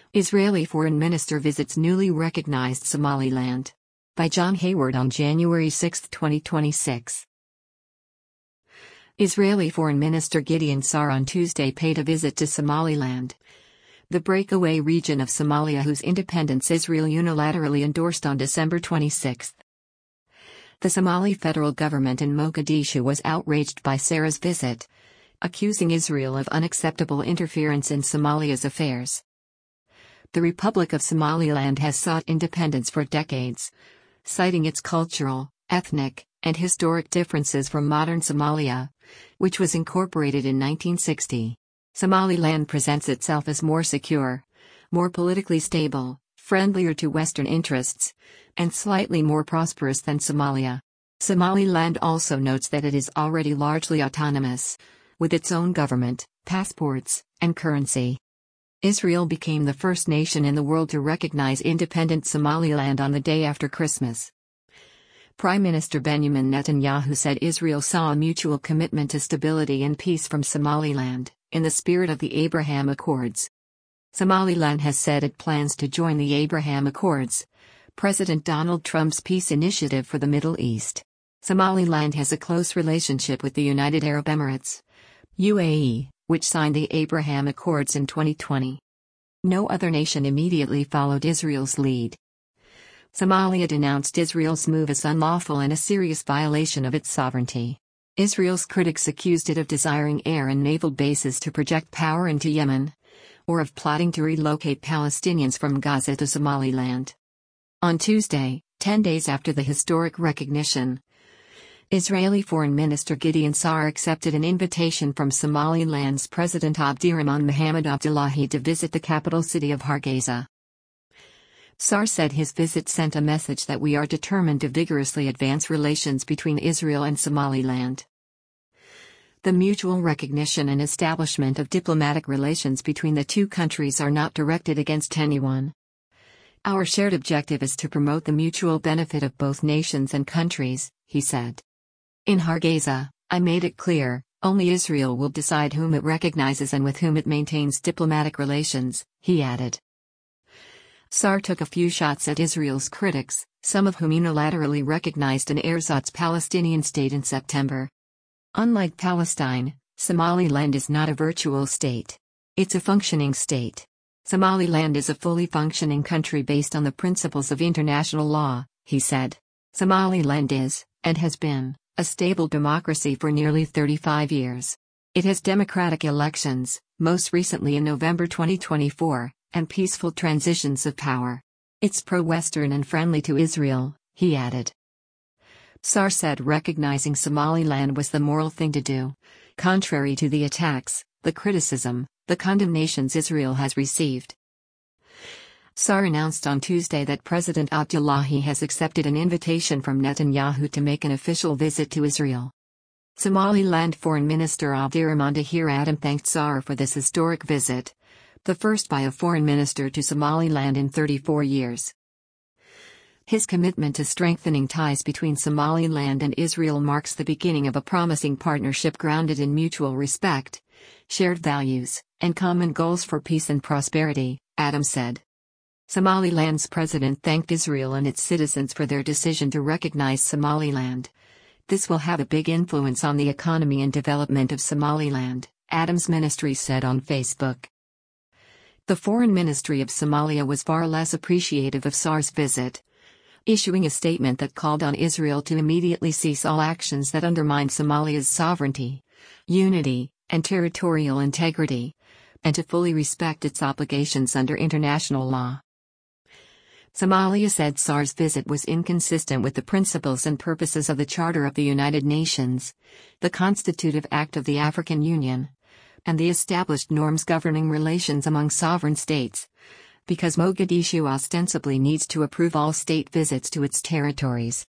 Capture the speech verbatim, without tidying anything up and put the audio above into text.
Israeli Foreign Minister visits newly recognized Somaliland. By John Hayward on January sixth, twenty twenty-six. Israeli Foreign Minister Gideon Sa'ar on Tuesday paid a visit to Somaliland, the breakaway region of Somalia whose independence Israel unilaterally endorsed on December twenty-sixth. The Somali federal government in Mogadishu was outraged by Sa'ar's visit, accusing Israel of unacceptable interference in Somalia's affairs. The Republic of Somaliland has sought independence for decades, citing its cultural, ethnic, and historic differences from modern Somalia, which was incorporated in nineteen sixty. Somaliland presents itself as more secure, more politically stable, friendlier to Western interests, and slightly more prosperous than Somalia. Somaliland also notes that it is already largely autonomous, with its own government, passports, and currency. Israel became the first nation in the world to recognize independent Somaliland on the day after Christmas. Prime Minister Benjamin Netanyahu said Israel saw a mutual commitment to stability and peace from Somaliland, in the spirit of the Abraham Accords. Somaliland has said it plans to join the Abraham Accords, President Donald Trump's peace initiative for the Middle East. Somaliland has a close relationship with the United Arab Emirates, U A E, which signed the Abraham Accords in twenty twenty. No other nation immediately followed Israel's lead. Somalia denounced Israel's move as unlawful and a serious violation of its sovereignty. Israel's critics accused it of desiring air and naval bases to project power into Yemen, or of plotting to relocate Palestinians from Gaza to Somaliland. On Tuesday, ten days after the historic recognition, Israeli Foreign Minister Gideon Sa'ar accepted an invitation from Somaliland's President Abdirahman Mohamed Abdullahi to visit the capital city of Hargeisa. Sa'ar said his visit sent a message that we are determined to vigorously advance relations between Israel and Somaliland. The mutual recognition and establishment of diplomatic relations between the two countries are not directed against anyone. Our shared objective is to promote the mutual benefit of both nations and countries, he said. In Hargeisa, I made it clear, only Israel will decide whom it recognizes and with whom it maintains diplomatic relations, he added. Sa'ar took a few shots at Israel's critics, some of whom unilaterally recognized an ersatz Palestinian state in September. Unlike Palestine, Somaliland is not a virtual state. It's a functioning state. Somaliland is a fully functioning country based on the principles of international law, he said. Somaliland is, and has been, a stable democracy for nearly thirty-five years. It has democratic elections, most recently in November twenty twenty-four, and peaceful transitions of power. It's pro-Western and friendly to Israel, he added. Sa'ar said recognizing Somaliland was the moral thing to do, contrary to the attacks, the criticism, the condemnations Israel has received. Sa'ar announced on Tuesday that President Abdullahi has accepted an invitation from Netanyahu to make an official visit to Israel. Somaliland Foreign Minister Abdirahman Tahir Adam thanked Sa'ar for this historic visit, the first by a foreign minister to Somaliland in thirty-four years. His commitment to strengthening ties between Somaliland and Israel marks the beginning of a promising partnership grounded in mutual respect, shared values, and common goals for peace and prosperity, Adam said. Somaliland's president thanked Israel and its citizens for their decision to recognize Somaliland. This will have a big influence on the economy and development of Somaliland, Adam's ministry said on Facebook. The Foreign Ministry of Somalia was far less appreciative of Sa'ar's visit, issuing a statement that called on Israel to immediately cease all actions that undermine Somalia's sovereignty, unity, and territorial integrity, and to fully respect its obligations under international law. Somalia said Sa'ar's visit was inconsistent with the principles and purposes of the Charter of the United Nations, the Constitutive Act of the African Union, and the established norms governing relations among sovereign states, because Mogadishu ostensibly needs to approve all state visits to its territories.